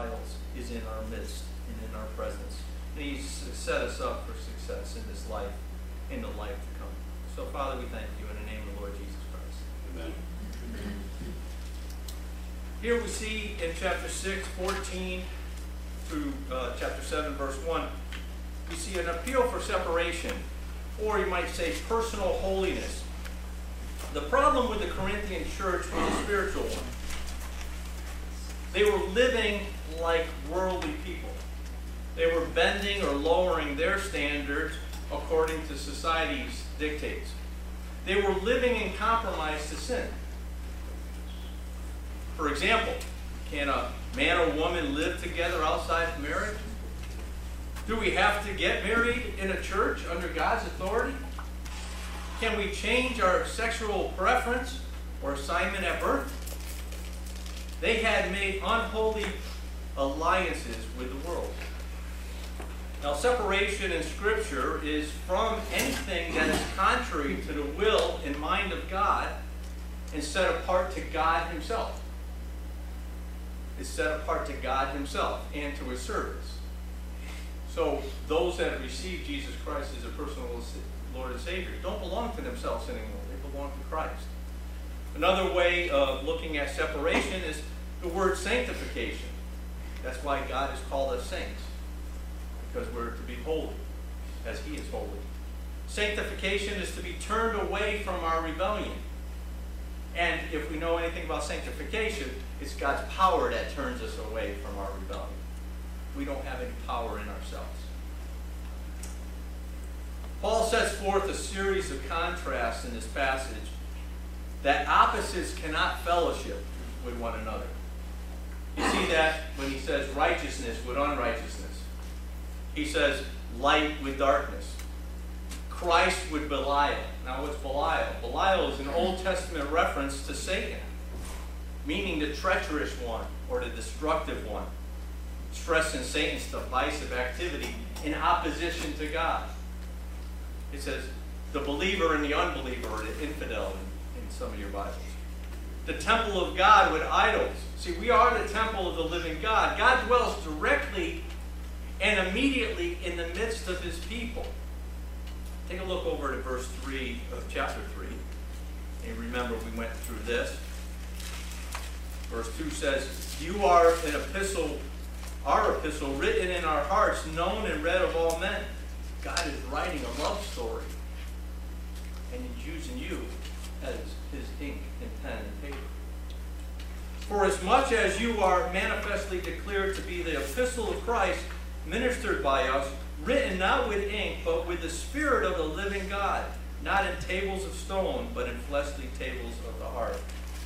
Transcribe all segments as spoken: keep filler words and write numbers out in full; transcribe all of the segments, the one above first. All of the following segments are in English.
idols is in our midst and in our presence. And He's set us up for success in this life, in the life to come. So, Father, we thank you in the name of the Lord Jesus Christ. Amen. Here we see in chapter six, fourteen through uh, chapter seven, verse one, we see an appeal for separation, or you might say personal holiness. The problem with the Corinthian church was a spiritual one. They were living like worldly people. They were bending or lowering their standards according to society's dictates. They were living in compromise to sin. For example, can a man or woman live together outside of marriage? Do we have to get married in a church under God's authority? Can we change our sexual preference or assignment at birth? They had made unholy alliances with the world. Now, separation in Scripture is from anything that is contrary to the will and mind of God and set apart to God Himself. It's set apart to God Himself and to His service. So those that have received Jesus Christ as a personal Lord and Savior don't belong to themselves anymore. They belong to Christ. Another way of looking at separation is the word sanctification. That's why God has called us saints, because we're to be holy as He is holy. Sanctification is to be turned away from our rebellion. And if we know anything about sanctification, it's God's power that turns us away from our rebellion. We don't have any power in ourselves. Paul sets forth a series of contrasts in this passage that opposites cannot fellowship with one another. You see that when he says righteousness with unrighteousness. He says light with darkness. Christ with Belial. Now what's Belial? Belial is an Old Testament reference to Satan, meaning the treacherous one or the destructive one, stressing Satan's divisive activity in opposition to God. It says the believer and the unbeliever, or the infidel in, in some of your Bibles. The temple of God with idols. See, we are the temple of the living God. God dwells directly and immediately in the midst of His people. Take a look over to verse three of chapter three. And remember, we went through this. Verse two says, you are an epistle, our epistle, written in our hearts, known and read of all men. God is writing a love story. And He's using you as His ink and pen and paper. For as much as you are manifestly declared to be the epistle of Christ, ministered by us, written not with ink, but with the Spirit of the living God, not in tables of stone, but in fleshly tables of the heart.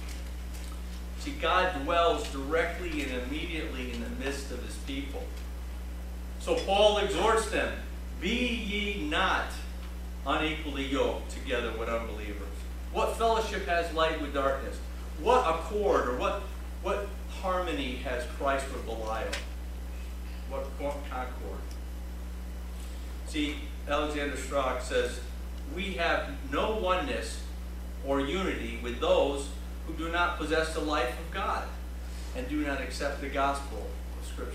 See, God dwells directly and immediately in the midst of His people. So Paul exhorts them, be ye not unequally yoked together with unbelievers. What fellowship has light with darkness? What accord or what, what harmony has Christ with Belial? What concord? See, Alexander Strauch says, we have no oneness or unity with those who do not possess the life of God and do not accept the gospel of Scripture.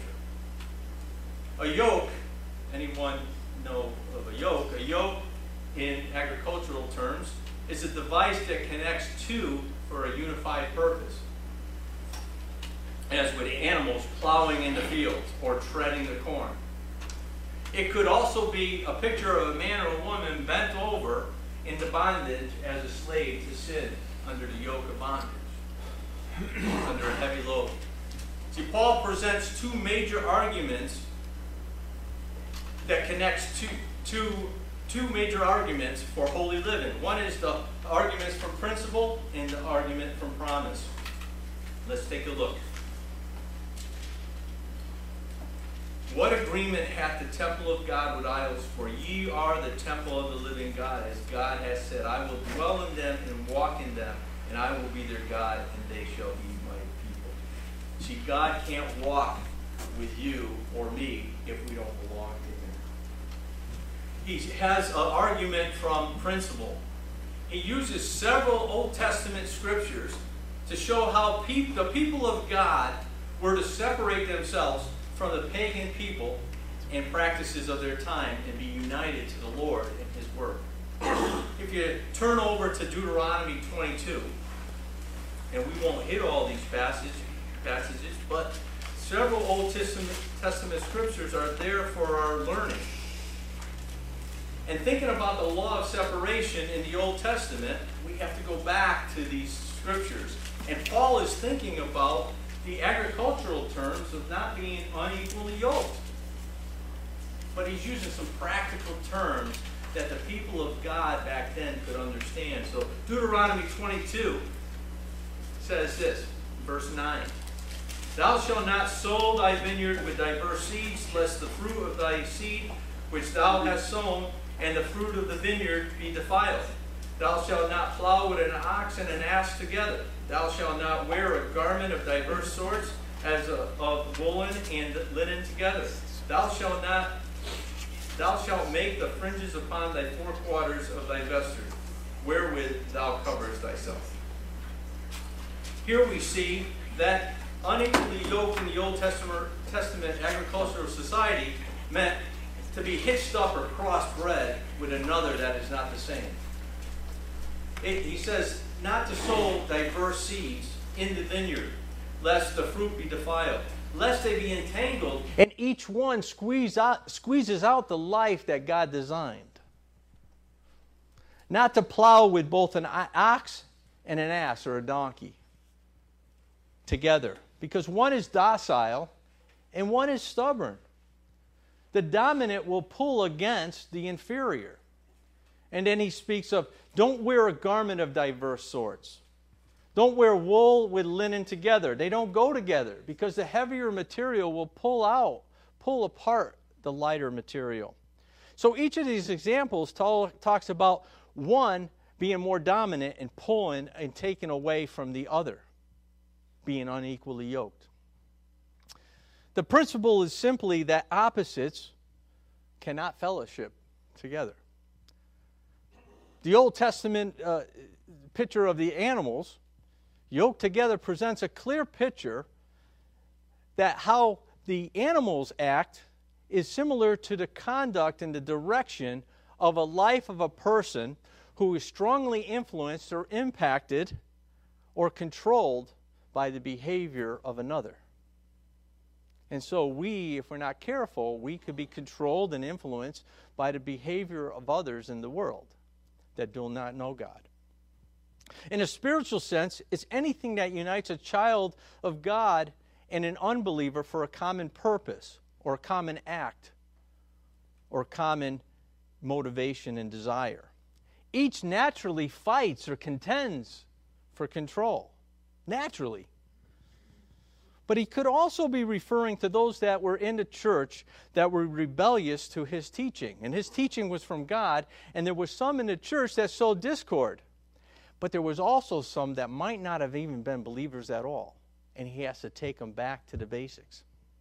A yoke, anyone know of a yoke? A yoke, in agricultural terms, is a device that connects two for a unified purpose. As with animals plowing in the fields or treading the corn. It could also be a picture of a man or a woman bent over into bondage as a slave to sin under the yoke of bondage, under a heavy load. See, Paul presents two major arguments that connects two, two, two major arguments for holy living. One is the arguments from principle and the argument from promise. Let's take a look. What agreement hath the temple of God with idols? For ye are the temple of the living God, as God has said, I will dwell in them and walk in them, and I will be their God, and they shall be my people. See, God can't walk with you or me if we don't belong to Him. He has an argument from principle. He uses several Old Testament scriptures to show how peop- the people of God were to separate themselves from the pagan people and practices of their time and be united to the Lord and His Word. If you turn over to Deuteronomy twenty-two, and we won't hit all these passage, passages, but several Old Testament, Testament scriptures are there for our learning. And thinking about the law of separation in the Old Testament, we have to go back to these scriptures. And Paul is thinking about the agricultural terms of not being unequally yoked. But he's using some practical terms that the people of God back then could understand. So Deuteronomy twenty-two says this, verse nine. Thou shalt not sow thy vineyard with diverse seeds, lest the fruit of thy seed which thou hast sown and the fruit of the vineyard be defiled. Thou shalt not plow with an ox and an ass together. Thou shalt not wear a garment of diverse sorts, as a, of woolen and linen together. Thou shalt not Thou shalt make the fringes upon thy four quarters of thy vesture, wherewith thou coverest thyself. Here we see that unequally yoked in the Old Testament, Testament agricultural society meant to be hitched up or crossbred with another that is not the same. It, he says not to sow diverse seeds in the vineyard, lest the fruit be defiled, lest they be entangled, and each one squeeze out, squeezes out the life that God designed. Not to plow with both an ox and an ass or a donkey together, because one is docile and one is stubborn. The dominant will pull against the inferior. And then he speaks of, don't wear a garment of diverse sorts. Don't wear wool with linen together. They don't go together because the heavier material will pull out, pull apart the lighter material. So each of these examples talk, talks about one being more dominant and pulling and taking away from the other, being unequally yoked. The principle is simply that opposites cannot fellowship together. The Old Testament uh, picture of the animals yoked together presents a clear picture that how the animals act is similar to the conduct and the direction of a life of a person who is strongly influenced or impacted or controlled by the behavior of another. And so we, if we're not careful, we could be controlled and influenced by the behavior of others in the world that do not know God. In a spiritual sense, it's anything that unites a child of God and an unbeliever for a common purpose or a common act or common motivation and desire. Each naturally fights or contends for control. Naturally. But he could also be referring to those that were in the church that were rebellious to his teaching. And his teaching was from God, and there was some in the church that sowed discord. But there was also some that might not have even been believers at all. And he has to take them back to the basics.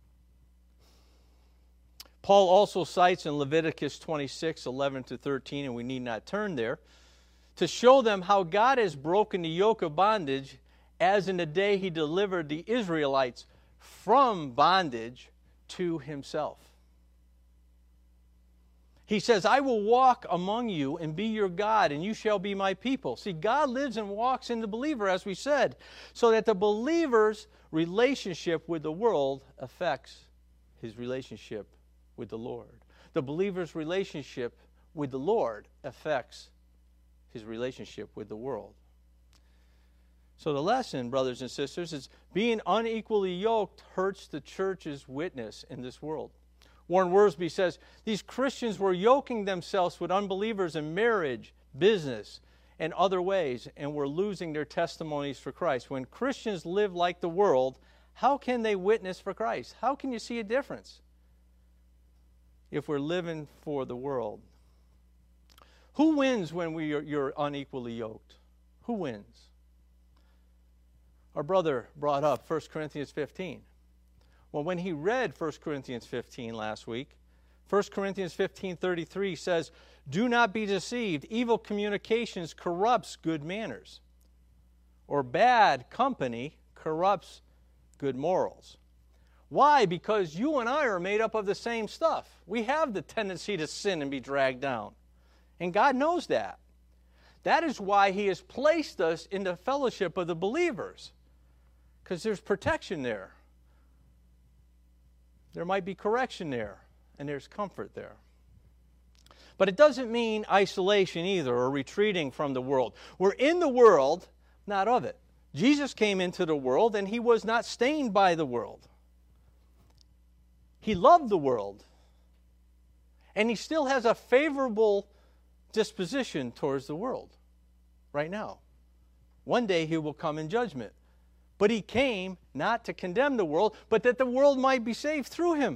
Paul also cites in Leviticus twenty-six, eleven to thirteen, and we need not turn there, to show them how God has broken the yoke of bondage as in the day he delivered the Israelites from bondage to himself. He says, I will walk among you and be your God, and you shall be my people. See, God lives and walks in the believer, as we said, so that the believer's relationship with the world affects his relationship with the Lord. The believer's relationship with the Lord affects his relationship with the world. So the lesson, brothers and sisters, is being unequally yoked hurts the church's witness in this world. Warren Wiersbe says, these Christians were yoking themselves with unbelievers in marriage, business, and other ways, and were losing their testimonies for Christ. When Christians live like the world, how can they witness for Christ? How can you see a difference if we're living for the world? Who wins when we are, you're unequally yoked? Who wins? Our brother brought up First Corinthians fifteen. Well, when he read First Corinthians fifteen last week, First Corinthians fifteen thirty-three says, do not be deceived. Evil communications corrupts good manners, or bad company corrupts good morals. Why? Because you and I are made up of the same stuff. We have the tendency to sin and be dragged down. And God knows that. That is why He has placed us in the fellowship of the believers. Because there's protection there. There might be correction there. And there's comfort there. But it doesn't mean isolation either, or retreating from the world. We're in the world, not of it. Jesus came into the world and He was not stained by the world. He loved the world. And He still has a favorable disposition towards the world right now. One day He will come in judgment. But He came not to condemn the world, but that the world might be saved through Him.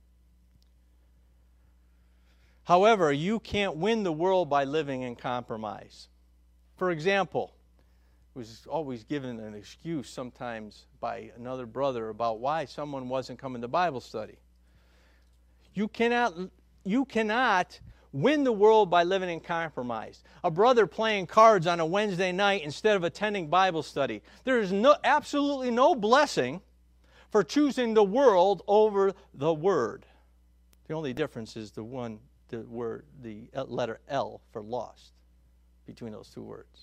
However, you can't win the world by living in compromise. For example, I was always given an excuse sometimes by another brother about why someone wasn't coming to Bible study. You cannot, you cannot win the world by living in compromise. A brother playing cards on a Wednesday night instead of attending Bible study. There is no, absolutely no blessing for choosing the world over the Word. The only difference is the one, the word, the letter L for lost between those two words.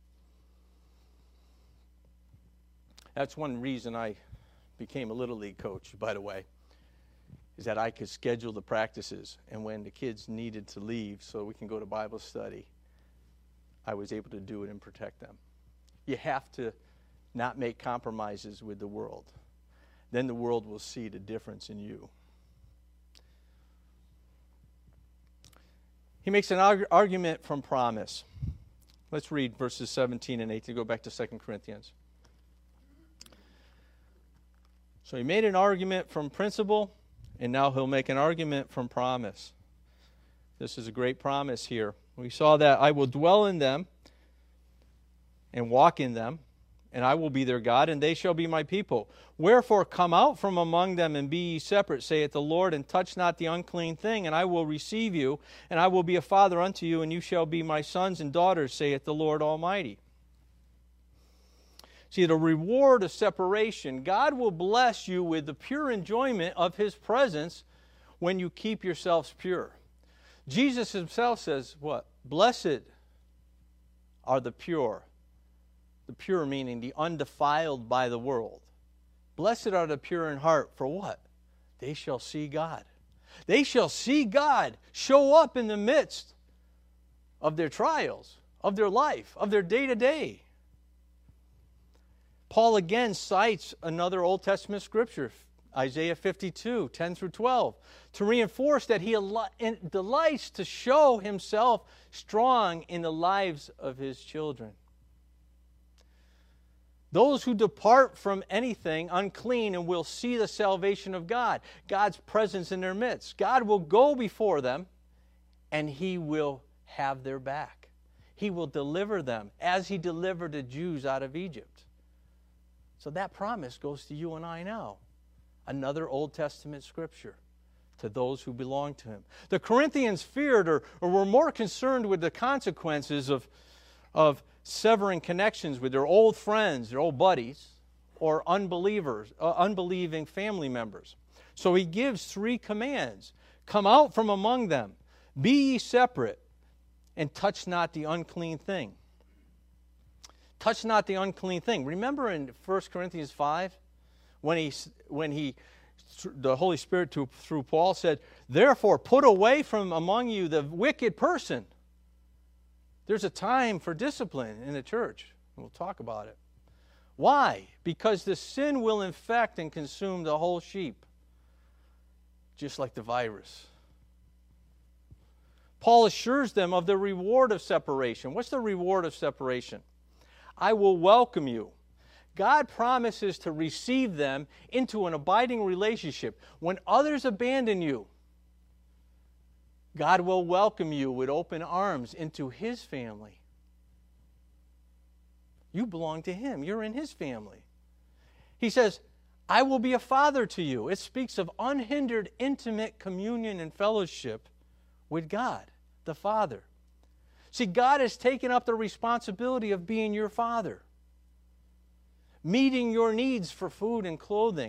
That's one reason I became a Little League coach, by the way, is that I could schedule the practices. And when the kids needed to leave so we can go to Bible study, I was able to do it and protect them. You have to not make compromises with the world. Then the world will see the difference in you. He makes an arg- argument from promise. Let's read verses seventeen and eighteen. Go back to Second Corinthians. So he made an argument from principle, and now he'll make an argument from promise. This is a great promise here. We saw that I will dwell in them and walk in them, and I will be their God, and they shall be my people. Wherefore come out from among them and be ye separate, saith the Lord, and touch not the unclean thing, and I will receive you, and I will be a father unto you, and you shall be my sons and daughters, saith the Lord Almighty. See, the reward of separation, God will bless you with the pure enjoyment of His presence when you keep yourselves pure. Jesus Himself says, what? Blessed are the pure. The pure meaning the undefiled by the world. Blessed are the pure in heart, for what? They shall see God. They shall see God show up in the midst of their trials, of their life, of their day-to-day. Paul again cites another Old Testament scripture, Isaiah fifty-two, ten through twelve, to reinforce that he delights to show himself strong in the lives of his children. Those who depart from anything unclean and will see the salvation of God, God's presence in their midst. God will go before them and He will have their back. He will deliver them as He delivered the Jews out of Egypt. So that promise goes to you and I now. Another Old Testament scripture to those who belong to Him. The Corinthians feared or, or were more concerned with the consequences of, of severing connections with their old friends, their old buddies, or unbelievers, uh, unbelieving family members. So he gives three commands. Come out from among them, be ye separate, and touch not the unclean thing. Touch not the unclean thing. Remember in First Corinthians five, when he, when he, the Holy Spirit to, through Paul said, therefore put away from among you the wicked person. There's a time for discipline in the church. We'll talk about it. Why? Because the sin will infect and consume the whole sheep, just like the virus. Paul assures them of the reward of separation. What's the reward of separation? I will welcome you. God promises to receive them into an abiding relationship. When others abandon you, God will welcome you with open arms into His family. You belong to Him. You're in His family. He says, I will be a father to you. It speaks of unhindered, intimate communion and fellowship with God, the Father. See, God has taken up the responsibility of being your Father, meeting your needs for food and clothing and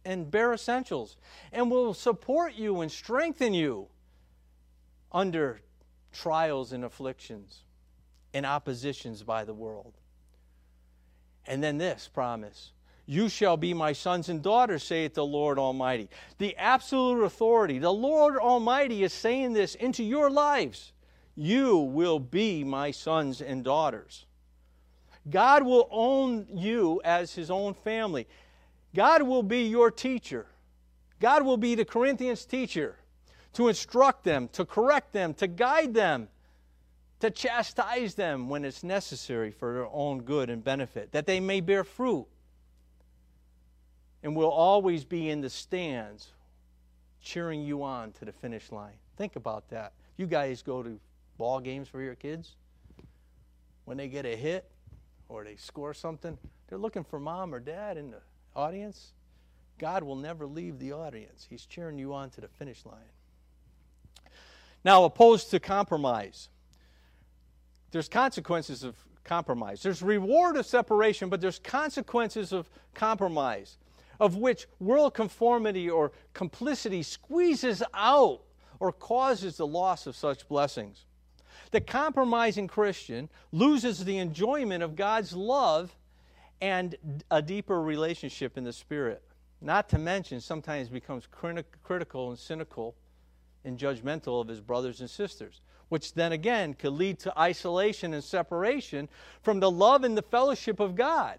and bare essentials, and will support you and strengthen you under trials and afflictions and oppositions by the world. And then this promise, you shall be my sons and daughters, saith the Lord Almighty. The absolute authority, the Lord Almighty is saying this into your lives. You will be my sons and daughters. God will own you as his own family. God will be your teacher. God will be the Corinthians' teacher to instruct them, to correct them, to guide them, to chastise them when it's necessary for their own good and benefit, that they may bear fruit. And will always be in the stands cheering you on to the finish line. Think about that. You guys go to ball games for your kids. When they get a hit or they score something, they're looking for mom or dad in the audience. God will never leave the audience. He's cheering you on to the finish line. Now, opposed to compromise. There's consequences of compromise. There's reward of separation, but there's consequences of compromise, of which world conformity or complicity squeezes out or causes the loss of such blessings. The compromising Christian loses the enjoyment of God's love and a deeper relationship in the Spirit. Not to mention, sometimes becomes critical and cynical and judgmental of his brothers and sisters, which then again could lead to isolation and separation from the love and the fellowship of God.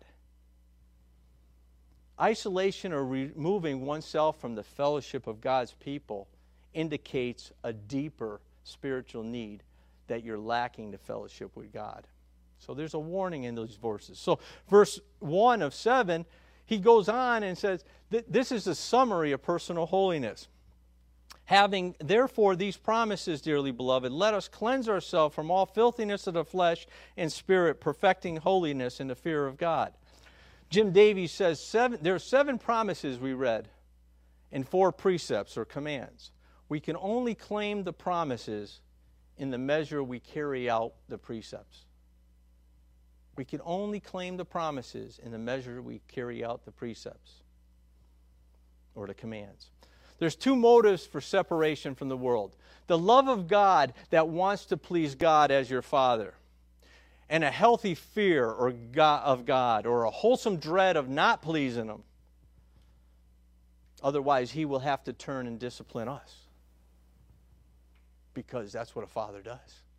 Isolation or removing oneself from the fellowship of God's people indicates a deeper spiritual need that you're lacking the fellowship with God. So there's a warning in those verses. So verse one of seven, he goes on and says, this is a summary of personal holiness. Having therefore these promises, dearly beloved, let us cleanse ourselves from all filthiness of the flesh and spirit, perfecting holiness in the fear of God. Jim Davies says seven, there are seven promises we read and four precepts or commands. We can only claim the promises in the measure we carry out the precepts. We can only claim the promises in the measure we carry out the precepts or the commands. There's two motives for separation from the world. The love of God that wants to please God as your Father, and a healthy fear or God, of God, or a wholesome dread of not pleasing Him. Otherwise, He will have to turn and discipline us, because that's what a father does.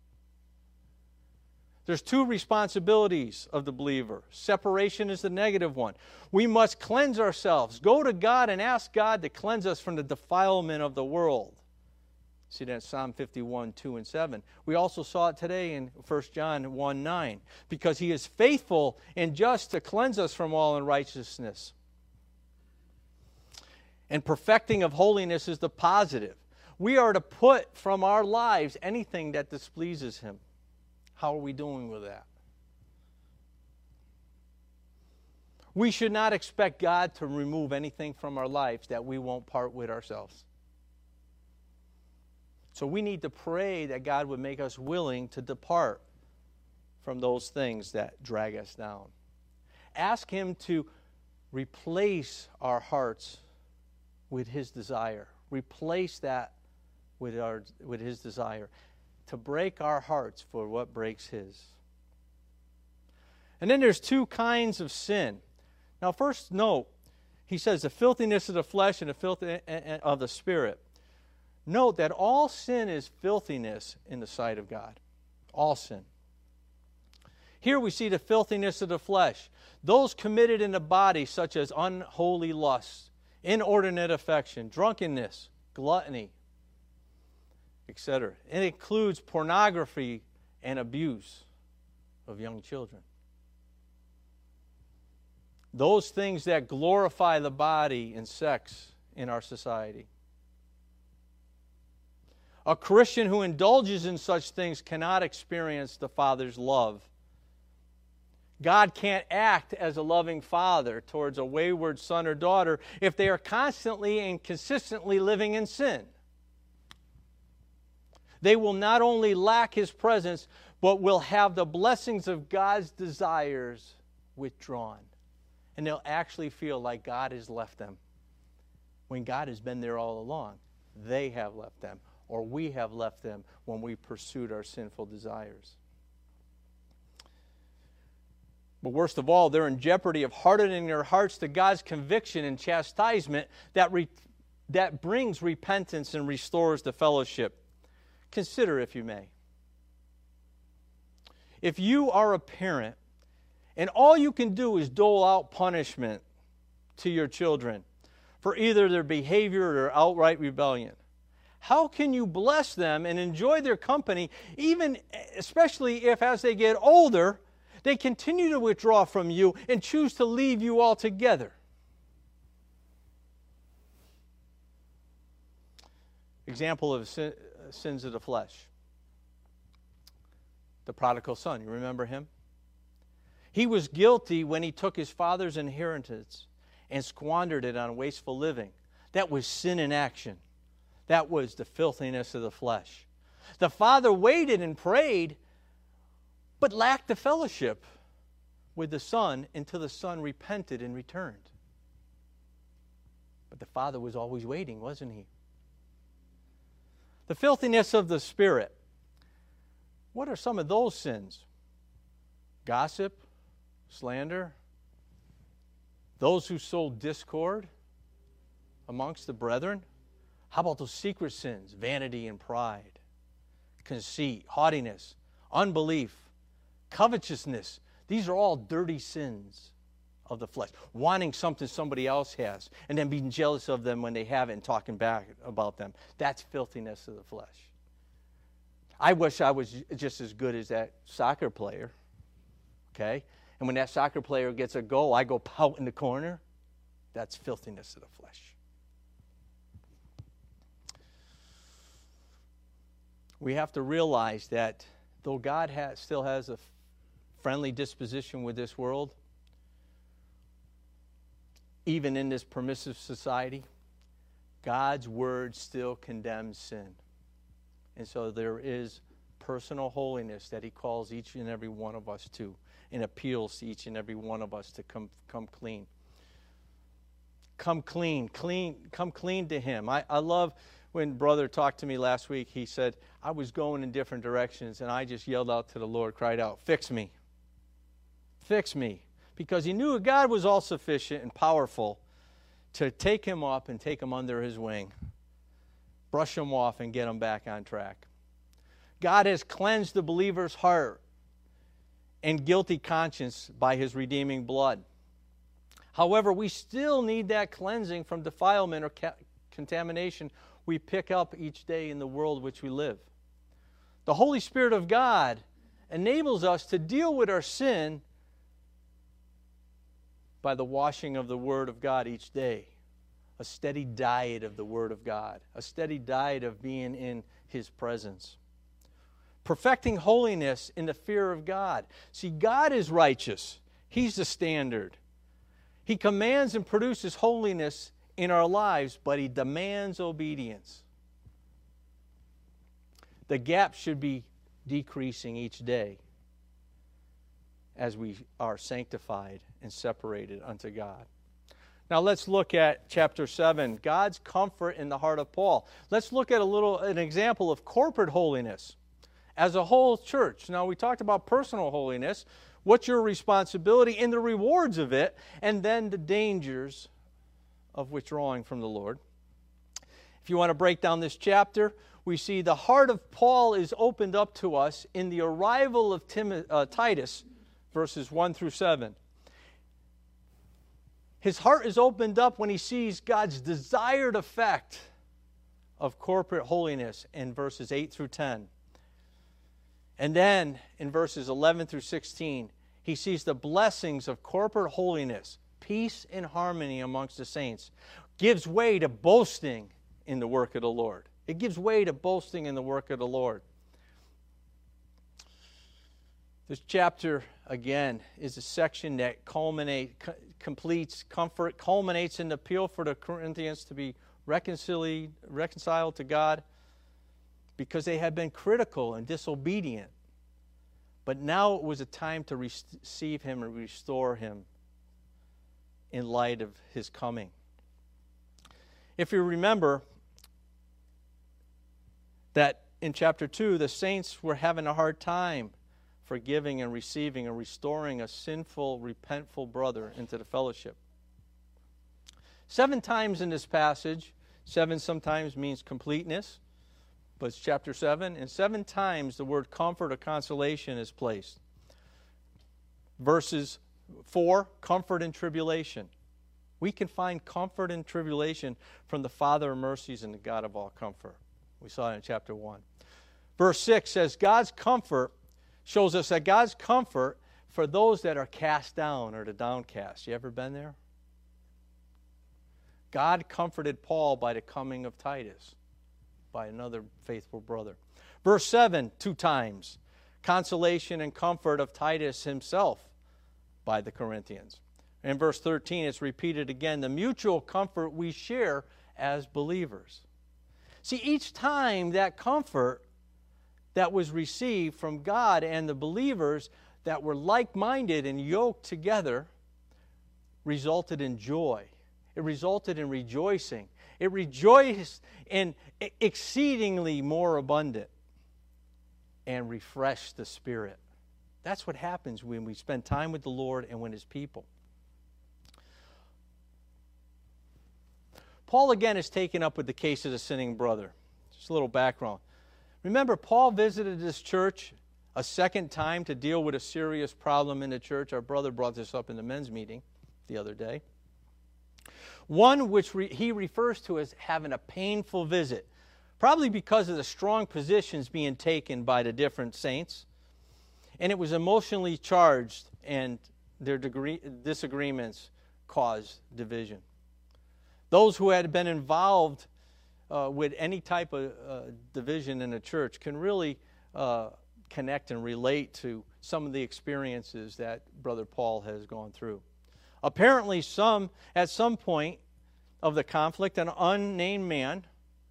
There's two responsibilities of the believer. Separation is the negative one. We must cleanse ourselves. Go to God and ask God to cleanse us from the defilement of the world. See that in Psalm fifty-one, two and seven. We also saw it today in First John one, nine. Because He is faithful and just to cleanse us from all unrighteousness. And perfecting of holiness is the positive. We are to put from our lives anything that displeases Him. How are we doing with that? We should not expect God to remove anything from our lives that we won't part with ourselves. So we need to pray that God would make us willing to depart from those things that drag us down. Ask Him to replace our hearts with His desire. Replace that with our with His desire. To break our hearts for what breaks His. And then there's two kinds of sin. Now first note, he says the filthiness of the flesh and the filth of the spirit. Note that all sin is filthiness in the sight of God. All sin. Here we see the filthiness of the flesh. Those committed in the body, such as unholy lust, inordinate affection, drunkenness, gluttony, et cetera. It includes pornography and abuse of young children. Those things that glorify the body and sex in our society. A Christian who indulges in such things cannot experience the Father's love. God can't act as a loving father towards a wayward son or daughter if they are constantly and consistently living in sin. They will not only lack His presence, but will have the blessings of God's desires withdrawn. And they'll actually feel like God has left them when God has been there all along. They have left them, or we have left them when we pursued our sinful desires. But worst of all, they're in jeopardy of hardening their hearts to God's conviction and chastisement that, re- that brings repentance and restores the fellowship. Consider, if you may. If you are a parent and all you can do is dole out punishment to your children for either their behavior or their outright rebellion, how can you bless them and enjoy their company, even especially if as they get older, they continue to withdraw from you and choose to leave you altogether? Example of sin, sins of the flesh. The prodigal son, you remember him? He was guilty when he took his father's inheritance and squandered it on wasteful living. That was sin in action. That was the filthiness of the flesh. The father waited and prayed, but lacked the fellowship with the son until the son repented and returned. But the father was always waiting, wasn't he? The filthiness of the spirit. What are some of those sins? Gossip, slander, those who sow discord amongst the brethren. How about those secret sins? Vanity and pride, conceit, haughtiness, unbelief, covetousness. These are all dirty sins of the flesh. Wanting something somebody else has and then being jealous of them when they have it and talking back about them. That's filthiness of the flesh. I wish I was just as good as that soccer player. Okay? And when that soccer player gets a goal, I go pout in the corner. That's filthiness of the flesh. We have to realize that though God has, still has a friendly disposition with this world, even in this permissive society, God's word still condemns sin. And so there is personal holiness that he calls each and every one of us to and appeals to each and every one of us to come, come clean. Come clean, clean, come clean to him. I, I love when brother talked to me last week. He said, I was going in different directions and I just yelled out to the Lord, cried out, fix me. Fix me. Because he knew God was all sufficient and powerful to take him up and take him under his wing, brush him off and get him back on track. God has cleansed the believer's heart and guilty conscience by his redeeming blood. However, we still need that cleansing from defilement or ca- contamination we pick up each day in the world which we live. The Holy Spirit of God enables us to deal with our sin by the washing of the Word of God each day. A steady diet of the Word of God. A steady diet of being in his presence. Perfecting holiness in the fear of God. See, God is righteous. He's the standard. He commands and produces holiness in our lives, but he demands obedience. The gap should be decreasing each day as we are sanctified and separated unto God. Now let's look at chapter seven, God's comfort in the heart of Paul. Let's look at a little an example of corporate holiness as a whole church. Now we talked about personal holiness, what's your responsibility and the rewards of it, and then the dangers of withdrawing from the Lord. If you want to break down this chapter, we see the heart of Paul is opened up to us in the arrival of Tim, uh, Titus, verses one through seven. His heart is opened up when he sees God's desired effect of corporate holiness in verses eight through ten. And then in verses eleven through sixteen, he sees the blessings of corporate holiness, peace and harmony amongst the saints, gives way to boasting in the work of the Lord. It gives way to boasting in the work of the Lord. This chapter, again, is a section that culminate, co- completes comfort, culminates in the appeal for the Corinthians to be reconciled, reconciled to God because they had been critical and disobedient. But now it was a time to receive him and restore him in light of his coming. If you remember that in chapter two, the saints were having a hard time forgiving and receiving and restoring a sinful, repentful brother into the fellowship. Seven times in this passage, seven sometimes means completeness, but it's chapter seven, and seven times the word comfort or consolation is placed. Verses four, comfort in tribulation. We can find comfort in tribulation from the Father of mercies and the God of all comfort. We saw it in chapter one. Verse six says, God's comfort shows us that God's comfort for those that are cast down or the downcast. You ever been there? God comforted Paul by the coming of Titus, by another faithful brother. Verse seven, two times, consolation and comfort of Titus himself by the Corinthians. In verse thirteen, it's repeated again, the mutual comfort we share as believers. See, each time that comfort that was received from God and the believers that were like-minded and yoked together resulted in joy. It resulted in rejoicing. It rejoiced in exceedingly more abundant and refreshed the spirit. That's what happens when we spend time with the Lord and with His people. Paul again is taken up with the case of the sinning brother. Just a little background. Remember, Paul visited this church a second time to deal with a serious problem in the church. Our brother brought this up in the men's meeting the other day. One which re- he refers to as having a painful visit, probably because of the strong positions being taken by the different saints. And it was emotionally charged, and their degree, disagreements caused division. Those who had been involved uh, with any type of uh, division in the church can really uh, connect and relate to some of the experiences that Brother Paul has gone through. Apparently, some at some point of the conflict, an unnamed man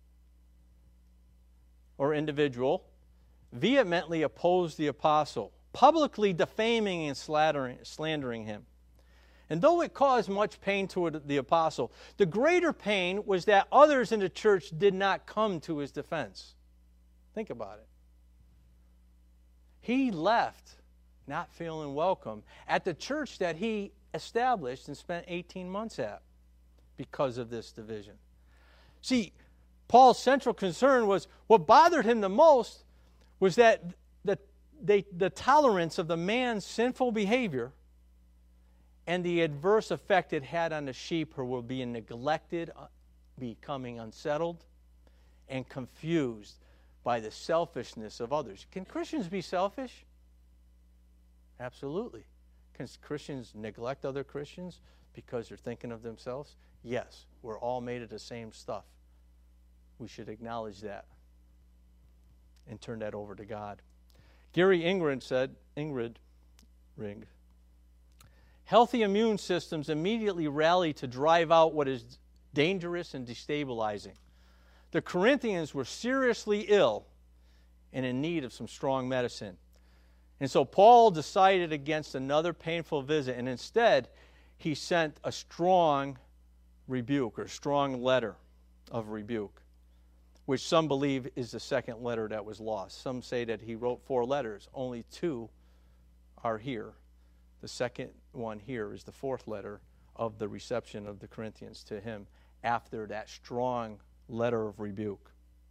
or individual vehemently opposed the apostle, publicly defaming and slandering, slandering him. And though it caused much pain to the apostle, the greater pain was that others in the church did not come to his defense. Think about it. He left not feeling welcome at the church that he established and spent eighteen months at because of this division. See, Paul's central concern was, what bothered him the most was that the, they, the tolerance of the man's sinful behavior and the adverse effect it had on the sheep who were being neglected, becoming unsettled, and confused by the selfishness of others. Can Christians be selfish? Absolutely. Can Christians neglect other Christians because they're thinking of themselves? Yes, we're all made of the same stuff. We should acknowledge that and turn that over to God. Gary Ingrid said, Ingrid Ring, healthy immune systems immediately rally to drive out what is dangerous and destabilizing. The Corinthians were seriously ill and in need of some strong medicine. And so Paul decided against another painful visit, and instead he sent a strong rebuke or strong letter of rebuke, which some believe is the second letter that was lost. Some say that he wrote four letters. Only two are here. The second one here is the fourth letter of the reception of the Corinthians to him after that strong letter of rebuke.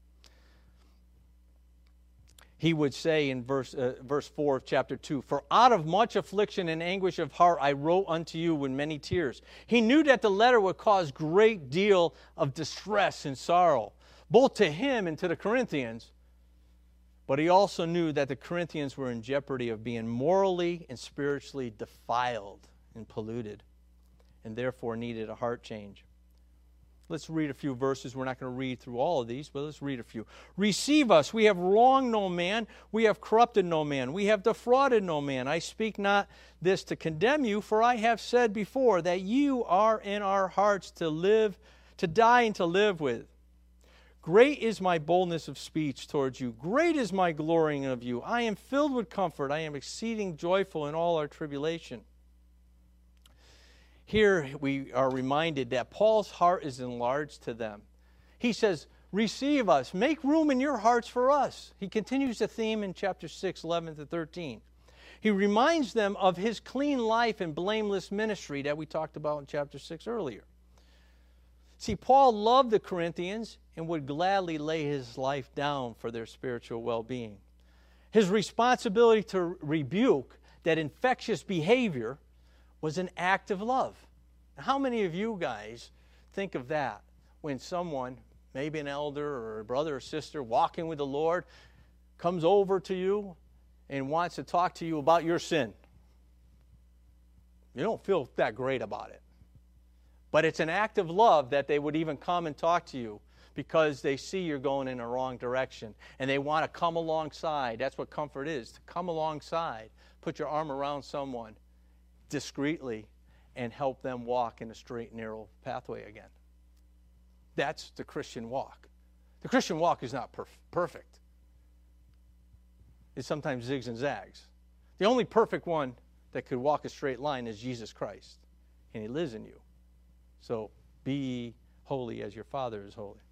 He would say in verse uh, verse four of chapter two, "For out of much affliction and anguish of heart I wrote unto you with many tears." He knew that the letter would cause great deal of distress and sorrow, both to him and to the Corinthians. But he also knew that the Corinthians were in jeopardy of being morally and spiritually defiled and polluted, and therefore needed a heart change. Let's read a few verses. We're not going to read through all of these, but let's read a few. "Receive us. We have wronged no man. We have corrupted no man. We have defrauded no man. I speak not this to condemn you, for I have said before that you are in our hearts to live, to die and to live with. Great is my boldness of speech towards you. Great is my glorying of you. I am filled with comfort. I am exceeding joyful in all our tribulation." Here we are reminded that Paul's heart is enlarged to them. He says, receive us, make room in your hearts for us. He continues the theme in chapter six, eleven to thirteen. He reminds them of his clean life and blameless ministry that we talked about in chapter six earlier. See, Paul loved the Corinthians and would gladly lay his life down for their spiritual well-being. His responsibility to rebuke that infectious behavior was an act of love. How many of you guys think of that when someone, maybe an elder or a brother or sister walking with the Lord, comes over to you and wants to talk to you about your sin? You don't feel that great about it. But it's an act of love that they would even come and talk to you because they see you're going in a wrong direction and they want to come alongside. That's what comfort is, to come alongside, put your arm around someone discreetly and help them walk in a straight and narrow pathway again. That's the Christian walk. The Christian walk is not perf- perfect. It sometimes zigs and zags. The only perfect one that could walk a straight line is Jesus Christ, and he lives in you. So be ye holy as your Father is holy.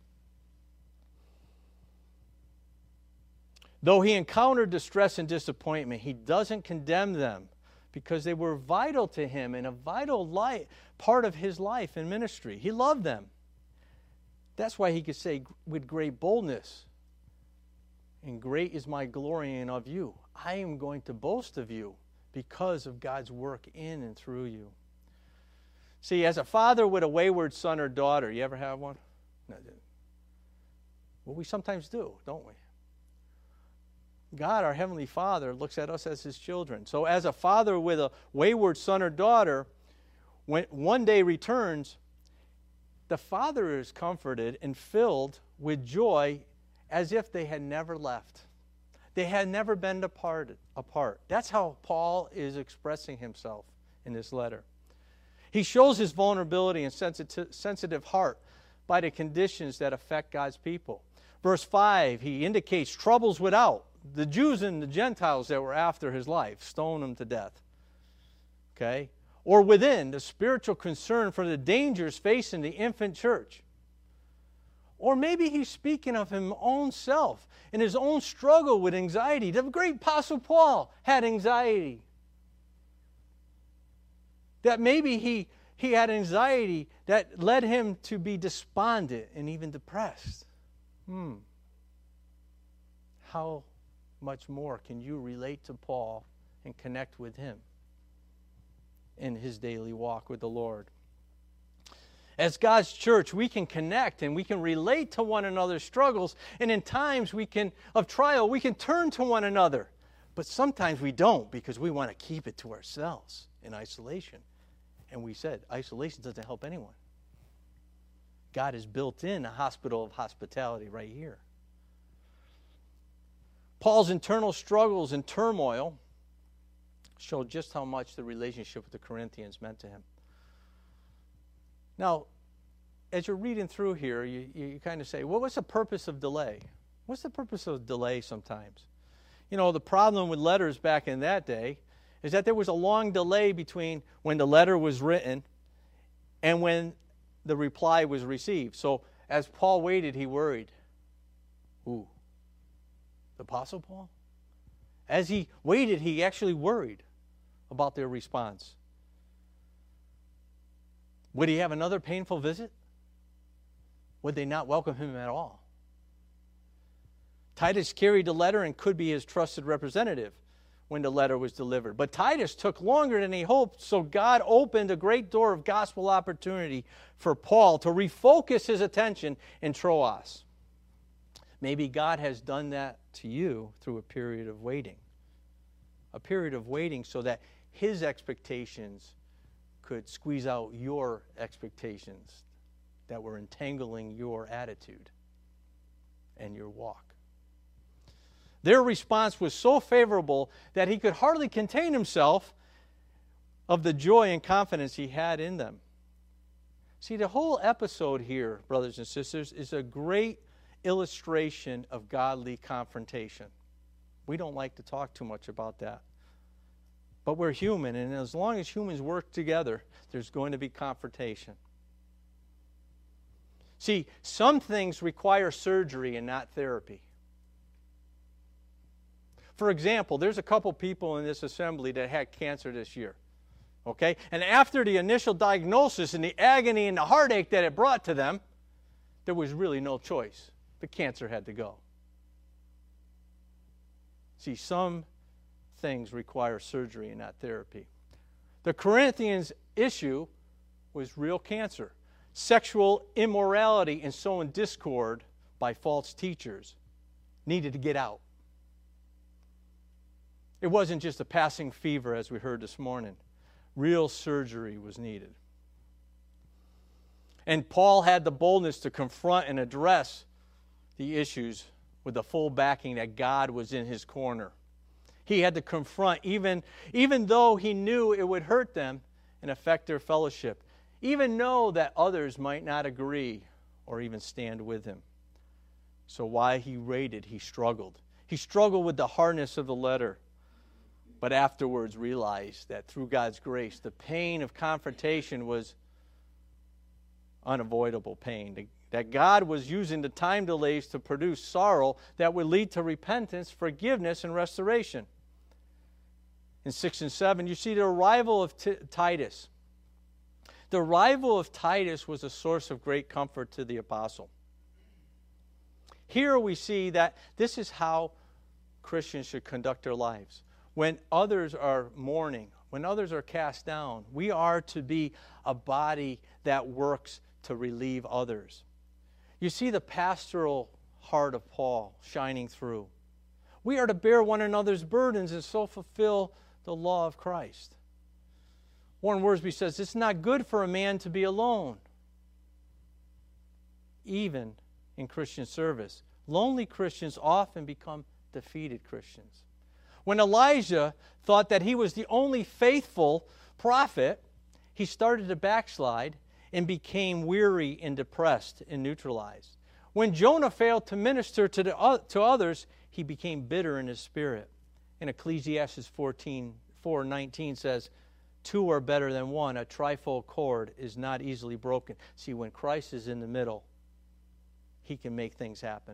Though he encountered distress and disappointment, he doesn't condemn them because they were vital to him and a vital life, part of his life and ministry. He loved them. That's why he could say with great boldness, and great is my glorying of you. I am going to boast of you because of God's work in and through you. See, as a father with a wayward son or daughter, you ever have one? No, well, we sometimes do, don't we? God, our Heavenly Father, looks at us as his children. So as a father with a wayward son or daughter, when one day returns, the father is comforted and filled with joy as if they had never left. They had never been apart. apart. That's how Paul is expressing himself in this letter. He shows his vulnerability and sensitive, sensitive heart by the conditions that affect God's people. Verse five, he indicates troubles without. The Jews and the Gentiles that were after his life, stoned him to death. Okay? Or within, the spiritual concern for the dangers facing the infant church. Or maybe he's speaking of his own self and his own struggle with anxiety. The great Apostle Paul had anxiety. That maybe he, he had anxiety that led him to be despondent and even depressed. Hmm. How much more can you relate to Paul and connect with him in his daily walk with the Lord? As God's church, we can connect and we can relate to one another's struggles, and in times we can of trial, we can turn to one another. But sometimes we don't because we want to keep it to ourselves in isolation. And we said, isolation doesn't help anyone. God has built in a hospital of hospitality right here. Paul's internal struggles and turmoil show just how much the relationship with the Corinthians meant to him. Now, as you're reading through here, you, you kind of say, well, what's the purpose of delay? What's the purpose of delay sometimes? You know, the problem with letters back in that day is that there was a long delay between when the letter was written and when the reply was received. So as Paul waited, he worried. Ooh, the Apostle Paul? As he waited, he actually worried about their response. Would he have another painful visit? Would they not welcome him at all? Titus carried the letter and could be his trusted representative when the letter was delivered. But Titus took longer than he hoped, so God opened a great door of gospel opportunity for Paul to refocus his attention in Troas. Maybe God has done that to you through a period of waiting. A period of waiting so that his expectations could squeeze out your expectations that were entangling your attitude and your walk. Their response was so favorable that he could hardly contain himself of the joy and confidence he had in them. See, the whole episode here, brothers and sisters, is a great illustration of godly confrontation. We don't like to talk too much about that. But we're human, and as long as humans work together, there's going to be confrontation. See, some things require surgery and not therapy. For example, there's a couple people in this assembly that had cancer this year. Okay? And after the initial diagnosis and the agony and the heartache that it brought to them, there was really no choice. The cancer had to go. See, some things require surgery and not therapy. The Corinthians' issue was real cancer. Sexual immorality and sowing discord by false teachers needed to get out. It wasn't just a passing fever, as we heard this morning. Real surgery was needed. And Paul had the boldness to confront and address the issues with the full backing that God was in his corner. He had to confront, even, even though he knew it would hurt them and affect their fellowship, even know that others might not agree or even stand with him. So while he waited, he struggled. He struggled with the hardness of the letter, but afterwards realized that through God's grace, the pain of confrontation was unavoidable pain. That God was using the time delays to produce sorrow that would lead to repentance, forgiveness, and restoration. In six and seven, you see the arrival of T- Titus. The arrival of Titus was a source of great comfort to the apostle. Here we see that this is how Christians should conduct their lives. When others are mourning, when others are cast down, we are to be a body that works to relieve others. You see the pastoral heart of Paul shining through. We are to bear one another's burdens and so fulfill the law of Christ. Warren Wiersbe says, it's not good for a man to be alone, even in Christian service. Lonely Christians often become defeated Christians. When Elijah thought that he was the only faithful prophet, he started to backslide and became weary and depressed and neutralized. When Jonah failed to minister to, the, uh, to others, he became bitter in his spirit. And Ecclesiastes fourteen, four nineteen says, two are better than one. A trifold cord is not easily broken. See, when Christ is in the middle, he can make things happen.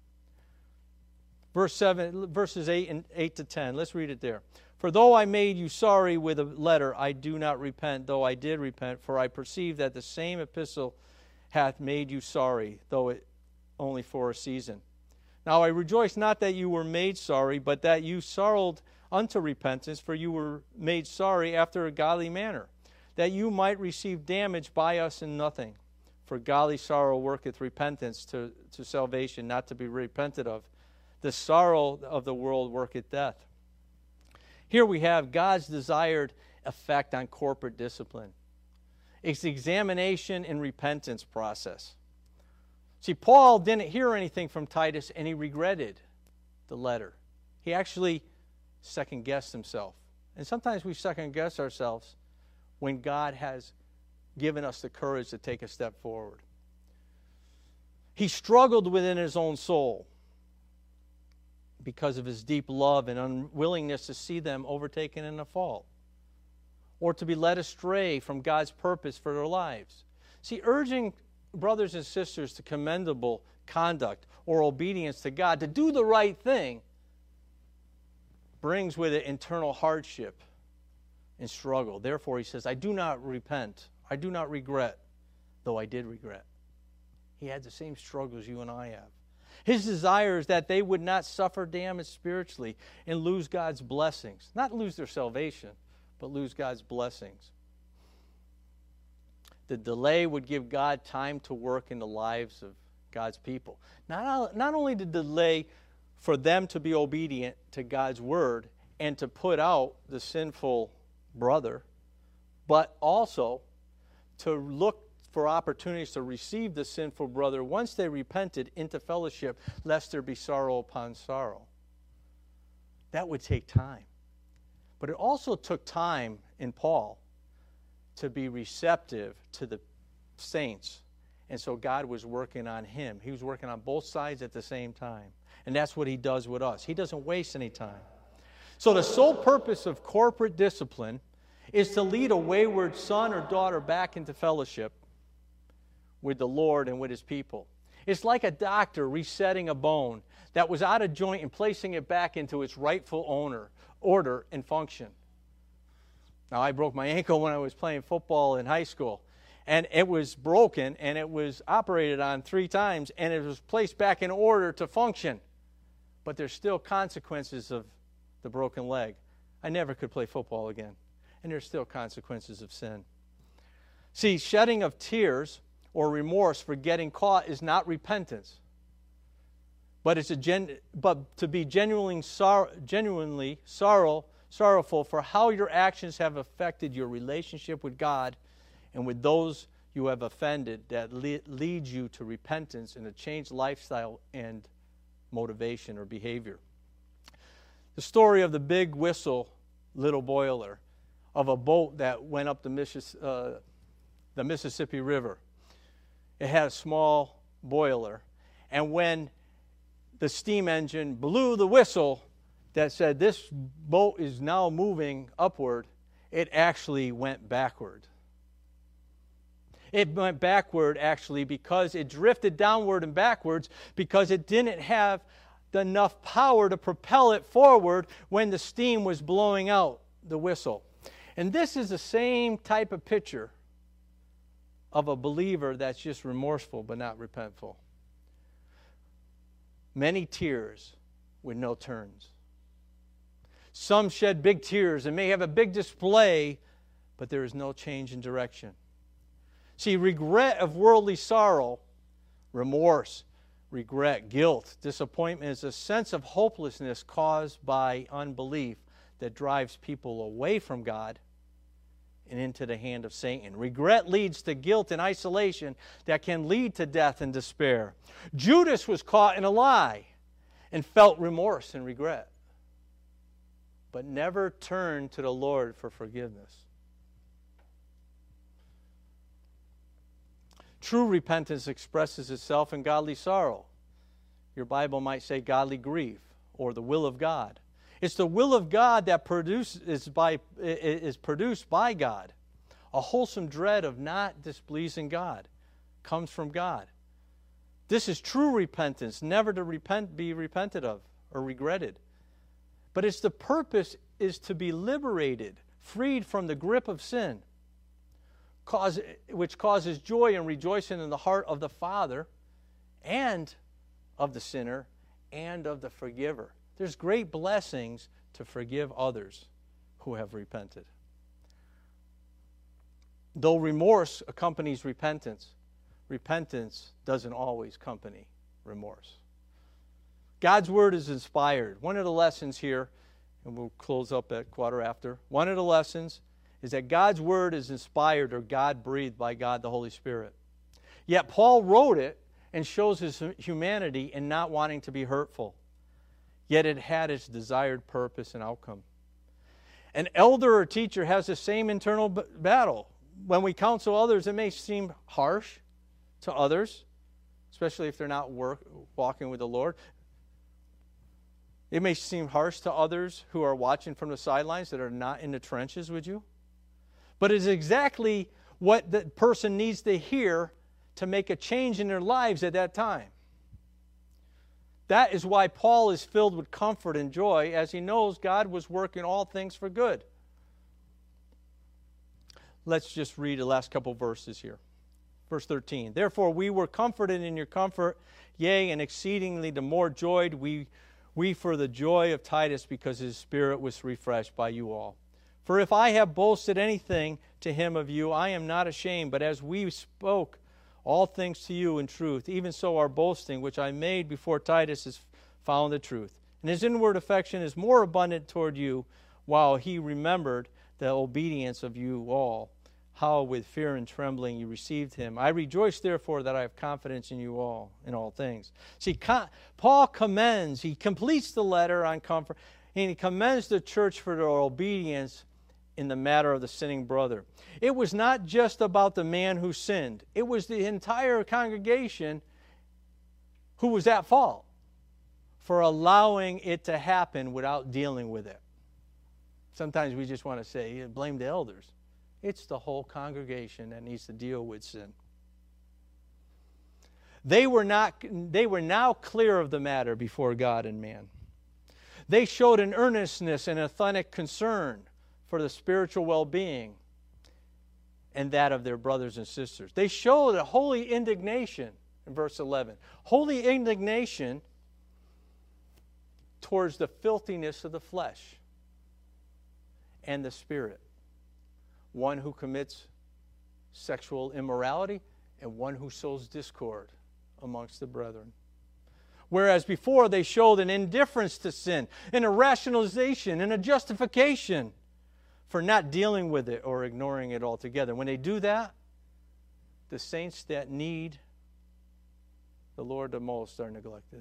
Verse seven, verses eight and eight to ten. Let's read it there. For though I made you sorry with a letter, I do not repent, though I did repent, for I perceive that the same epistle hath made you sorry, though it only for a season. Now I rejoice not that you were made sorry, but that you sorrowed unto repentance, for you were made sorry after a godly manner, that you might receive damage by us in nothing. For godly sorrow worketh repentance to, to salvation, not to be repented of. The sorrow of the world worketh death. Here we have God's desired effect on corporate discipline. It's the examination and repentance process. See, Paul didn't hear anything from Titus, and he regretted the letter. He actually second-guessed himself. And sometimes we second-guess ourselves when God has given us the courage to take a step forward. He struggled within his own soul because of his deep love and unwillingness to see them overtaken in a fault, or to be led astray from God's purpose for their lives. See, urging brothers and sisters to commendable conduct or obedience to God, to do the right thing, brings with it internal hardship and struggle. Therefore, he says, I do not repent, I do not regret, though I did regret. He had the same struggles you and I have. His desire is that they would not suffer damage spiritually and lose God's blessings. Not lose their salvation, but lose God's blessings. The delay would give God time to work in the lives of God's people. Not, not only the delay for them to be obedient to God's word and to put out the sinful brother, but also to look for opportunities to receive the sinful brother once they repented into fellowship, lest there be sorrow upon sorrow. That would take time. But it also took time in Paul to be receptive to the saints. And so God was working on him. He was working on both sides at the same time. And that's what he does with us. He doesn't waste any time. So the sole purpose of corporate discipline is to lead a wayward son or daughter back into fellowship with the Lord and with His people. It's like a doctor resetting a bone that was out of joint and placing it back into its rightful owner, order and function. Now, I broke my ankle when I was playing football in high school, and it was broken, and it was operated on three times, and it was placed back in order to function. But there's still consequences of the broken leg. I never could play football again, and there's still consequences of sin. See, shedding of tears or remorse for getting caught is not repentance, but it's a gen- but to be genuinely, sor- genuinely sorrow, sorrowful for how your actions have affected your relationship with God and with those you have offended, that le- leads you to repentance and a changed lifestyle and motivation or behavior. The story of the big whistle, little boiler, of a boat that went up the, Missis- uh, the Mississippi River. It had a small boiler, and when the steam engine blew the whistle that said this boat is now moving upward, it actually went backward. It went backward actually because it drifted downward and backwards because it didn't have enough power to propel it forward when the steam was blowing out the whistle. And this is the same type of picture of a believer that's just remorseful but not repentful. Many tears with no turns. Some shed big tears and may have a big display, but there is no change in direction. See, regret of worldly sorrow, remorse, regret, guilt, disappointment is a sense of hopelessness caused by unbelief that drives people away from God and into the hand of Satan. Regret leads to guilt and isolation that can lead to death and despair. Judas was caught in a lie and felt remorse and regret, but never turned to the Lord for forgiveness. True repentance expresses itself in godly sorrow. Your Bible might say godly grief or the will of God. It's the will of God that produce, is, by, is produced by God. A wholesome dread of not displeasing God comes from God. This is true repentance, never to repent, be repented of or regretted. But it's the purpose is to be liberated, freed from the grip of sin, cause, which causes joy and rejoicing in the heart of the Father and of the sinner and of the forgiver. There's great blessings to forgive others who have repented. Though remorse accompanies repentance, repentance doesn't always accompany remorse. God's Word is inspired. One of the lessons here, and we'll close up at quarter after, one of the lessons is that God's Word is inspired or God-breathed by God the Holy Spirit. Yet Paul wrote it and shows his humanity in not wanting to be hurtful. Yet it had its desired purpose and outcome. An elder or teacher has the same internal b- battle. When we counsel others, it may seem harsh to others, especially if they're not work, walking with the Lord. It may seem harsh to others who are watching from the sidelines that are not in the trenches with you. But it's exactly what the person needs to hear to make a change in their lives at that time. That is why Paul is filled with comfort and joy, as he knows God was working all things for good. Let's just read the last couple verses here. Verse thirteen. Therefore we were comforted in your comfort, yea, and exceedingly the more joyed we, we for the joy of Titus, because his spirit was refreshed by you all. For if I have boasted anything to him of you, I am not ashamed, but as we spoke all things to you in truth, even so our boasting, which I made before Titus, is found the truth. And his inward affection is more abundant toward you, while he remembered the obedience of you all, how with fear and trembling you received him. I rejoice therefore that I have confidence in you all, in all things. See, Paul commends, he completes the letter on comfort, and he commends the church for their obedience in the matter of the sinning brother. It was not just about the man who sinned. It was the entire congregation who was at fault for allowing it to happen without dealing with it. Sometimes we just want to say, blame the elders. It's the whole congregation that needs to deal with sin. They were not, they were now clear of the matter before God and man. They showed an earnestness and authentic concern for the spiritual well-being and that of their brothers and sisters. They showed a holy indignation in verse eleven. Holy indignation towards the filthiness of the flesh and the spirit. One who commits sexual immorality and one who sows discord amongst the brethren. Whereas before they showed an indifference to sin, and a rationalization and a justification for not dealing with it or ignoring it altogether. When they do that, the saints that need the Lord the most are neglected.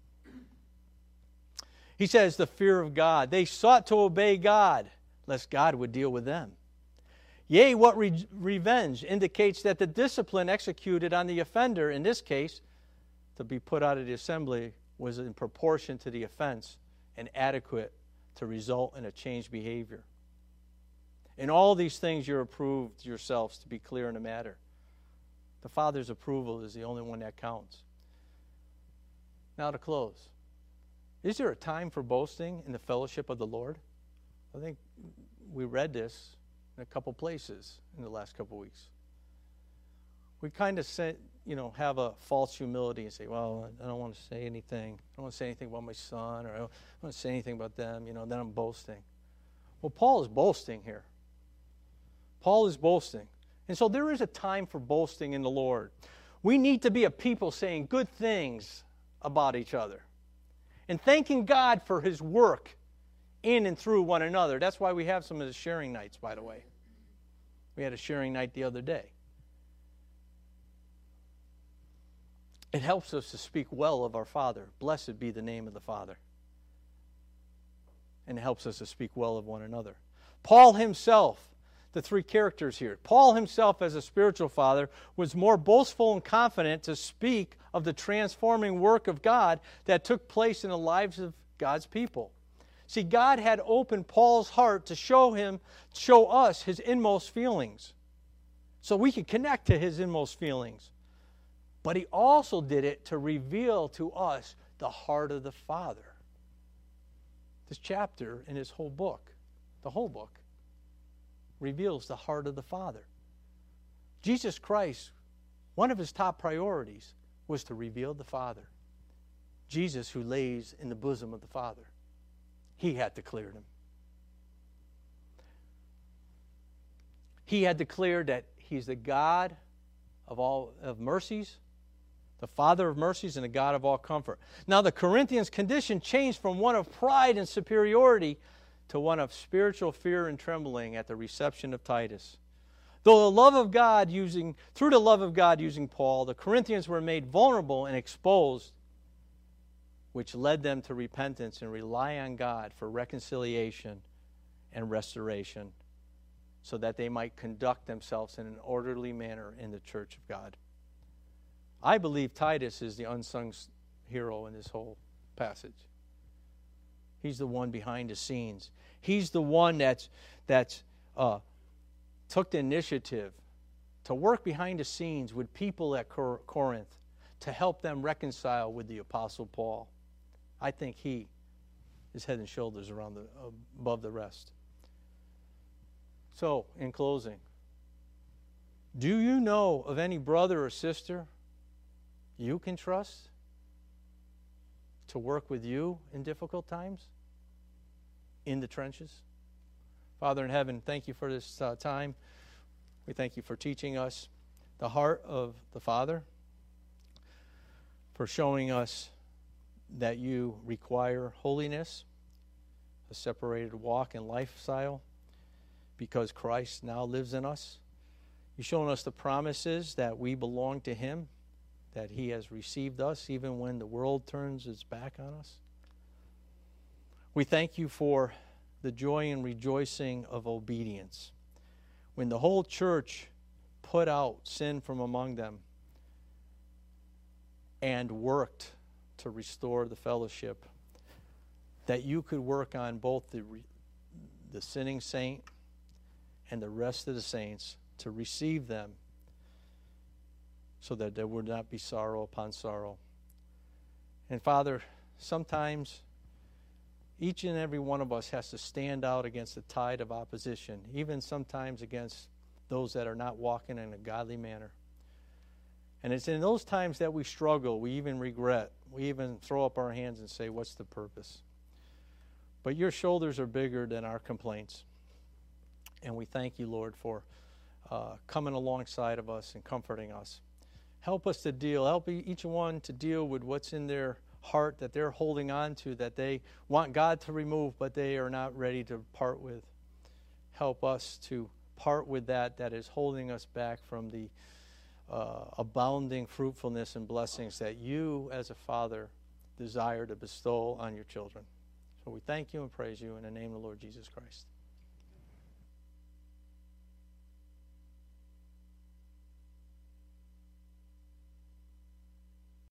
He says the fear of God. They sought to obey God, lest God would deal with them. Yea, what re- revenge indicates that the discipline executed on the offender, in this case, to be put out of the assembly, was in proportion to the offense and adequate to result in a changed behavior. In all these things you're approved yourselves to be clear in the matter. The Father's approval is the only one that counts. Now to close. Is there a time for boasting in the fellowship of the Lord? I think we read this in a couple places in the last couple weeks. We kind of say, you know, have a false humility and say, well, I don't want to say anything. I don't want to say anything about my son, or I don't want to say anything about them. You know, then I'm boasting. Well, Paul is boasting here. Paul is boasting. And so there is a time for boasting in the Lord. We need to be a people saying good things about each other and thanking God for His work in and through one another. That's why we have some of the sharing nights, by the way. We had a sharing night the other day. It helps us to speak well of our Father. Blessed be the name of the Father. And it helps us to speak well of one another. Paul himself, the three characters here. Paul himself, as a spiritual father, was more boastful and confident to speak of the transforming work of God that took place in the lives of God's people. See, God had opened Paul's heart to show him, show us his inmost feelings, so we could connect to his inmost feelings. But he also did it to reveal to us the heart of the Father. This chapter in his whole book, the whole book, reveals the heart of the Father. Jesus Christ, one of his top priorities was to reveal the Father. Jesus, who lays in the bosom of the Father, he had declared him. He had declared that he's the God of all of mercies, the Father of mercies, and the God of all comfort. Now the Corinthians' condition changed from one of pride and superiority to one of spiritual fear and trembling at the reception of Titus. Though the love of God using, through the love of God using Paul, the Corinthians were made vulnerable and exposed, which led them to repentance and rely on God for reconciliation and restoration, so that they might conduct themselves in an orderly manner in the church of God. I believe Titus is the unsung hero in this whole passage. He's the one behind the scenes. He's the one that's that's uh, took the initiative to work behind the scenes with people at Cor- Corinth to help them reconcile with the Apostle Paul. I think he is head and shoulders around the above the rest. So, in closing, do you know of any brother or sister you can trust to work with you in difficult times, in the trenches? Father in heaven, thank you for this uh, time. We thank you for teaching us the heart of the Father, for showing us that you require holiness, a separated walk and lifestyle, because Christ now lives in us. You've shown us the promises that we belong to Him, that He has received us even when the world turns its back on us. We thank you for the joy and rejoicing of obedience. When the whole church put out sin from among them and worked to restore the fellowship, that you could work on both the, the sinning saint and the rest of the saints to receive them, so that there would not be sorrow upon sorrow. And Father, sometimes each and every one of us has to stand out against the tide of opposition, even sometimes against those that are not walking in a godly manner. And it's in those times that we struggle, we even regret, we even throw up our hands and say, what's the purpose? But your shoulders are bigger than our complaints. And we thank you, Lord, for uh, coming alongside of us and comforting us. Help us to deal, help each one to deal with what's in their heart that they're holding on to, that they want God to remove, but they are not ready to part with. Help us to part with that that is holding us back from the uh, abounding fruitfulness and blessings that you, as a father, desire to bestow on your children. So we thank you and praise you in the name of the Lord Jesus Christ.